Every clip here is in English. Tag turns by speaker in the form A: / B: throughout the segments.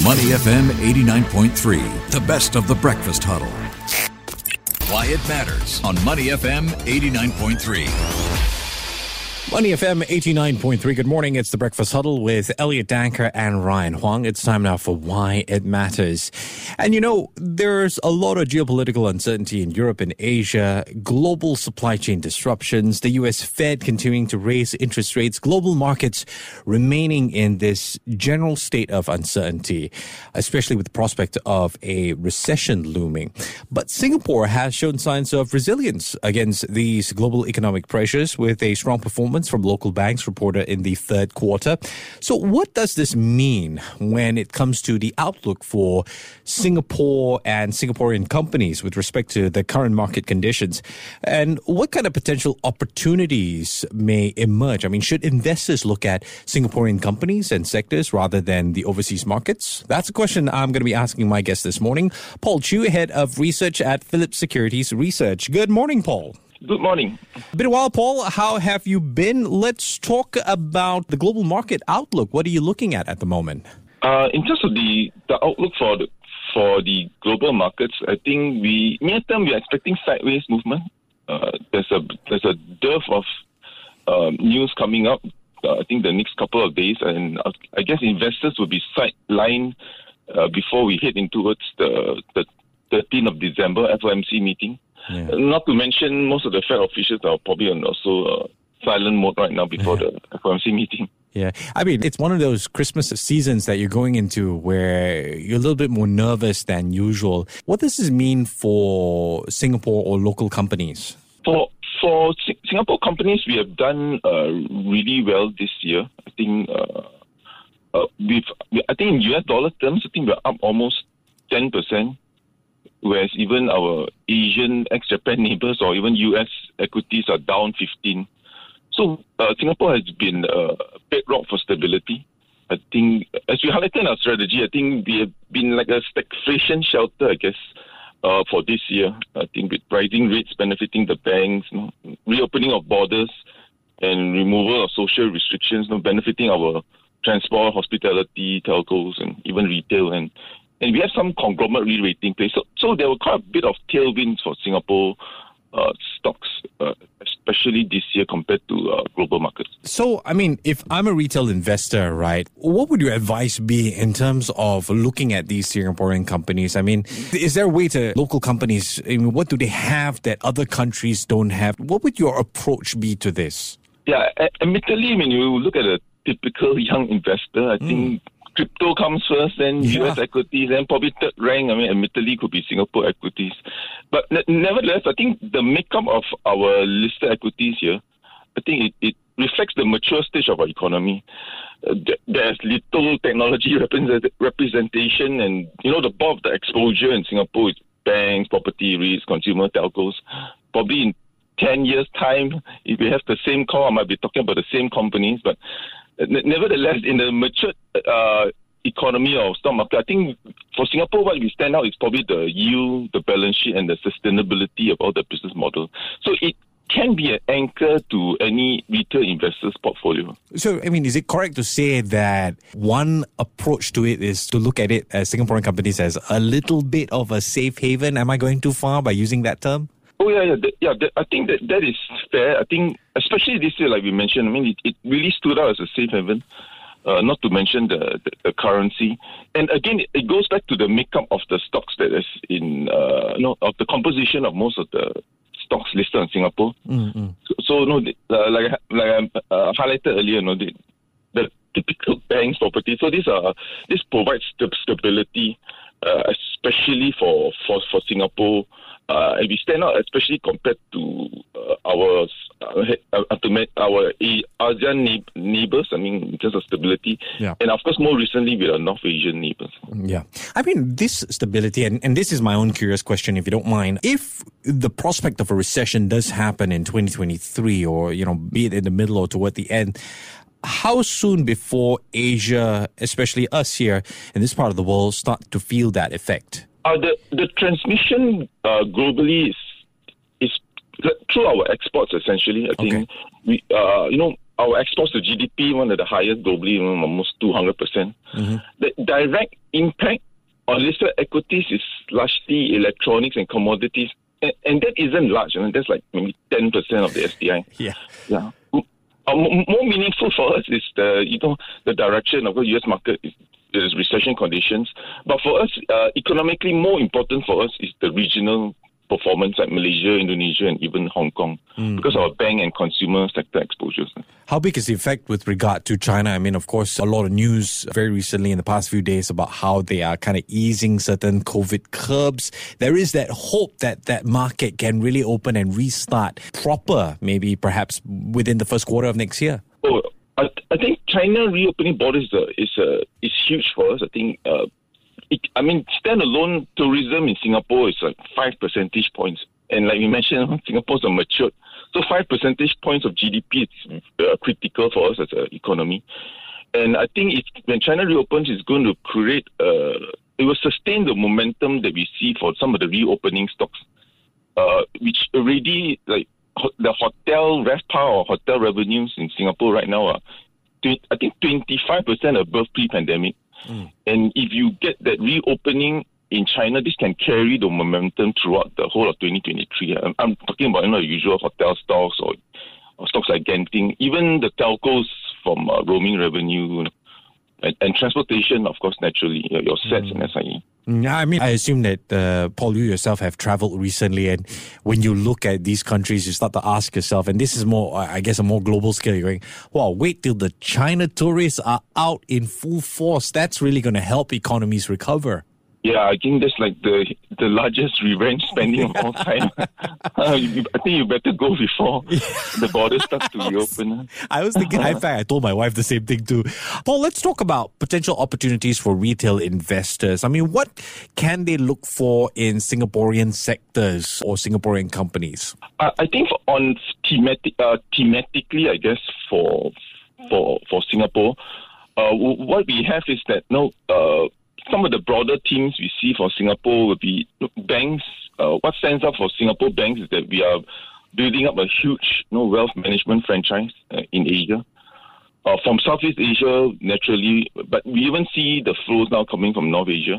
A: Money FM 89.3, the best of the breakfast huddle. Why it matters on Money FM 89.3.
B: Money FM 89.3. Good morning. It's the Breakfast Huddle with Elliot Danker and Ryan Huang. It's time now for Why It Matters. And you know, there's a lot of geopolitical uncertainty in Europe and Asia, global supply chain disruptions, the US Fed continuing to raise interest rates, global markets remaining in this general state of uncertainty, especially with the prospect of a recession looming. But Singapore has shown signs of resilience against these global economic pressures with a strong performance from local banks reported in the third quarter. So what does this mean when it comes to the outlook for Singapore and Singaporean companies with respect to the current market conditions? And what kind of potential opportunities may emerge? I mean, should investors look at Singaporean companies and sectors rather than the overseas markets? That's a question I'm going to be asking my guest this morning. Paul Chew, Head of Research at Phillips Securities Research. Good morning, Paul.
C: Good morning.
B: Been a while, Paul. How have you been? Let's talk about the global market outlook. What are you looking at the moment?
C: In terms of the outlook for the global markets, I think near term we are expecting sideways movement. There's a dearth of news coming up. I think the next couple of days, and I guess investors will be sidelined before we head in towards the 13th of December FOMC meeting. Yeah. Not to mention, most of the Fed officials are probably on also silent mode right now before the FOMC meeting.
B: Yeah, I mean, it's one of those Christmas seasons that you're going into where you're a little bit more nervous than usual. What does this mean for Singapore or local companies?
C: For Singapore companies, we have done really well this year. I think in US dollar terms, I think we're up almost 10%. Whereas even our Asian ex-Japan neighbors or even US equities are down 15%. So Singapore has been a bedrock for stability. I think, as we highlighted in our strategy, I think we have been like a stagflation shelter, I guess, for this year. I think with rising rates benefiting the banks, reopening of borders and removal of social restrictions, benefiting our transport, hospitality, telcos, and even retail. And we have some conglomerate re-rating place. So there were quite a bit of tailwinds for Singapore stocks, especially this year compared to global markets.
B: So, I mean, if I'm a retail investor, right, what would your advice be in terms of looking at these Singaporean companies? I mean, is there a way to local companies, I mean, what do they have that other countries don't have? What would your approach be to this?
C: Yeah, admittedly, when you look at a typical young investor, I think crypto comes first, then US equities, then probably third rank. I mean, admittedly, could be Singapore equities. But nevertheless, I think the makeup of our listed equities here, I think it reflects the mature stage of our economy. There's little technology representation, and, the bulk of the exposure in Singapore is banks, property, REITs, consumer telcos. Probably in 10 years' time, if we have the same call, I might be talking about the same companies, but nevertheless, in the mature economy or stock market, I think for Singapore, what we stand out is probably the yield, the balance sheet, and the sustainability of all the business model. So it can be an anchor to any retail investor's portfolio.
B: So, I mean, is it correct to say that one approach to it is to look at it as Singaporean companies as a little bit of a safe haven? Am I going too far by using that term?
C: Oh, yeah. I think that is fair. I think, especially this year, like we mentioned, I mean, it really stood out as a safe haven, not to mention the currency. And again, it goes back to the makeup of the stocks that is of the composition of most of the stocks listed in Singapore. Mm-hmm. So like I highlighted earlier, the typical banks property. So this provides stability, especially for Singapore. And we stand out, especially compared to our ASEAN neighbors, I mean, in terms of stability. Yeah. And of course, more recently with our North Asian neighbors.
B: Yeah. I mean, this stability, and this is my own curious question, if you don't mind. If the prospect of a recession does happen in 2023 or, be it in the middle or toward the end, how soon before Asia, especially us here in this part of the world, start to feel that effect?
C: The transmission globally is through our exports, essentially. I think we, our exports to GDP, one of the highest globally, almost 200%. Mm-hmm. The direct impact on listed equities is largely electronics and commodities, and that isn't large. That's like maybe 10% of the STI.
B: Yeah.
C: More meaningful for us is the direction of the U.S. market is recession conditions. But for us, economically more important for us is the regional performance like Malaysia, Indonesia, and even Hong Kong because of our bank and consumer sector exposures.
B: How big is the effect with regard to China? I mean, of course, a lot of news very recently in the past few days about how they are kind of easing certain COVID curbs. There is that hope that that market can really open and restart proper, maybe perhaps within the first quarter of next year.
C: Oh, I think China reopening borders is huge for us. I think standalone tourism in Singapore is like 5 percentage points. And like we mentioned, Singapore's a matured. So 5 percentage points of GDP is critical for us as an economy. And I think when China reopens, it's going to create, it will sustain the momentum that we see for some of the reopening stocks, which already, like the hotel RevPAR or hotel revenues in Singapore right now are, I think, 25% above pre-pandemic. And if you get that reopening in China, this can carry the momentum throughout the whole of 2023. I'm talking about the usual hotel stocks or stocks like Genting, even the telcos from roaming revenue and transportation, of course, naturally, your SETS and SIE.
B: I mean, I assume that, Paul, you yourself have traveled recently, and when you look at these countries, you start to ask yourself, and this is more, I guess, a more global scale, you're going, wow, wait till the China tourists are out in full force. That's really going to help economies recover.
C: Yeah, I think that's like the largest revenge spending of all time. I think you better go before the borders start to reopen.
B: I was thinking, in fact, I told my wife the same thing too. Paul, let's talk about potential opportunities for retail investors. I mean, what can they look for in Singaporean sectors or Singaporean companies? I
C: think thematically, I guess, for Singapore, what we have is that some of the broader themes we see for Singapore would be banks. What stands out for Singapore banks is that we are building up a huge wealth management franchise in Asia. From Southeast Asia, naturally, but we even see the flows now coming from North Asia.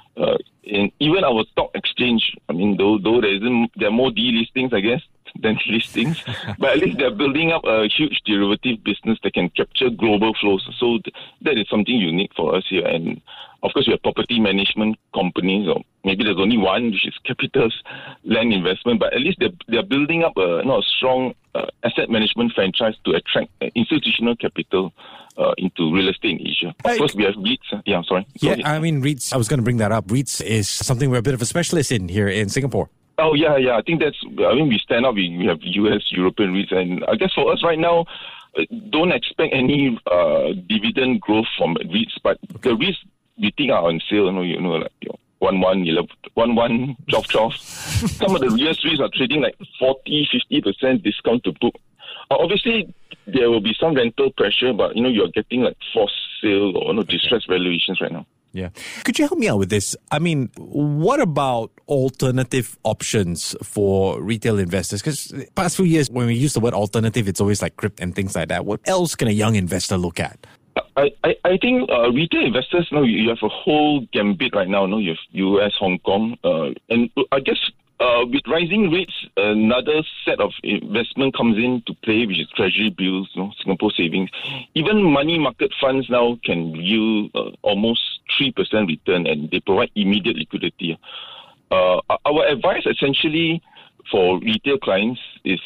C: And even our stock exchange, I mean, though there are more delistings, I guess, than listings, but at least they're building up a huge derivative business that can capture global flows. So that is something unique for us here. And of course, we have property management companies, or maybe there's only one, which is Capital's land investment, but at least they're building up a strong asset management franchise to attract institutional capital into real estate in Asia. Of course, we have REITs. Yeah, I'm sorry.
B: I mean, REITs, I was going to bring that up. REITs is something we're a bit of a specialist in here in Singapore.
C: Oh, yeah. I think we stand up. We have US, European REITs. And I guess for us right now, don't expect any dividend growth from REITs. But the REITs we think are on sale, like 1-1, 11, 1-1, 12. Some of the US REITs are trading like 40-50% discount to book. Obviously, there will be some rental pressure, but you're getting like forced sale or distressed valuations right now.
B: Yeah. Could you help me out with this? I mean, what about alternative options for retail investors? Because past few years, when we use the word alternative, it's always like crypto and things like that. What else can a young investor look at?
C: I think retail investors, you have a whole gambit right now. You have US, Hong Kong, and I guess with rising rates, another set of investment comes into play, which is treasury bills, Singapore savings. Even money market funds now can yield almost 3% return, and they provide immediate liquidity. Our advice essentially for retail clients is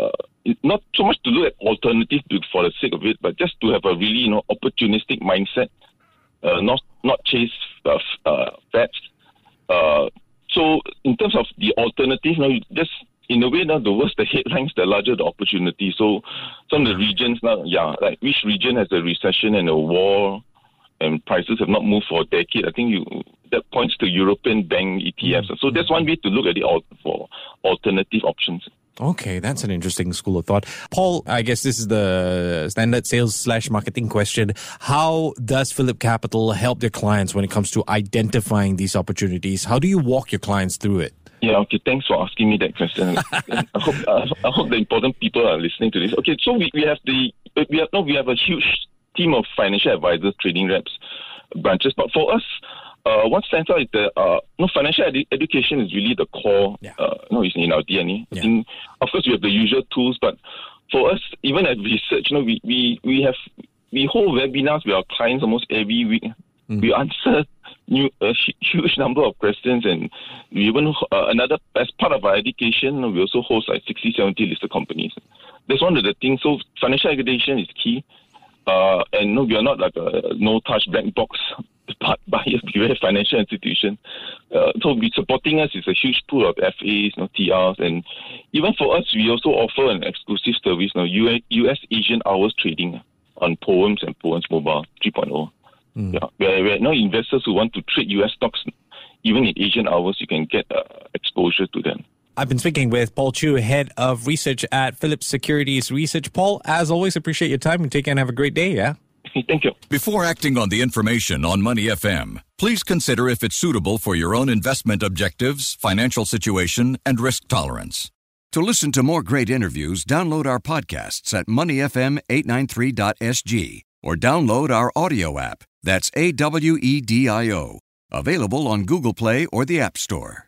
C: not so much to look at alternative for the sake of it, but just to have a really opportunistic mindset, not chase fads. So in terms of the alternative, just in a way now, the worse the headlines, the larger the opportunity. So some of the regions now, like which region has a recession and a war, and prices have not moved for a decade. I think that points to European bank ETFs. So that's one way to look at it for alternative options.
B: Okay, that's an interesting school of thought. Paul, I guess this is the standard sales/marketing question. How does Phillip Capital help their clients when it comes to identifying these opportunities? How do you walk your clients through it?
C: Yeah, okay, thanks for asking me that question. I hope the important people are listening to this. Okay, so we have a huge team of financial advisors, trading reps, branches. But for us, what stands out is that financial education is really the core. It's in our DNA. I think, of course, we have the usual tools, but for us, even at research, we hold webinars with our clients almost every week. We answer a huge number of questions, and we even as part of our education, we also host like 60, 70 listed companies. That's one of the things. So financial education is key, and no, we are not like a no-touch black box buyer beware financial institution. So supporting us is a huge pool of FAs, TRs, and even for us, we also offer an exclusive service, US Asian hours trading on Poems and Poems Mobile 3.0. Where investors who want to trade US stocks, even in Asian hours, you can get exposure to them.
B: I've been speaking with Paul Chew, Head of Research at Phillips Securities Research. Paul, as always, appreciate your time and take care and have a great day, yeah?
C: Thank you.
A: Before acting on the information on Money FM, please consider if it's suitable for your own investment objectives, financial situation, and risk tolerance. To listen to more great interviews, download our podcasts at moneyfm893.sg or download our audio app. That's AWEDIO. Available on Google Play or the App Store.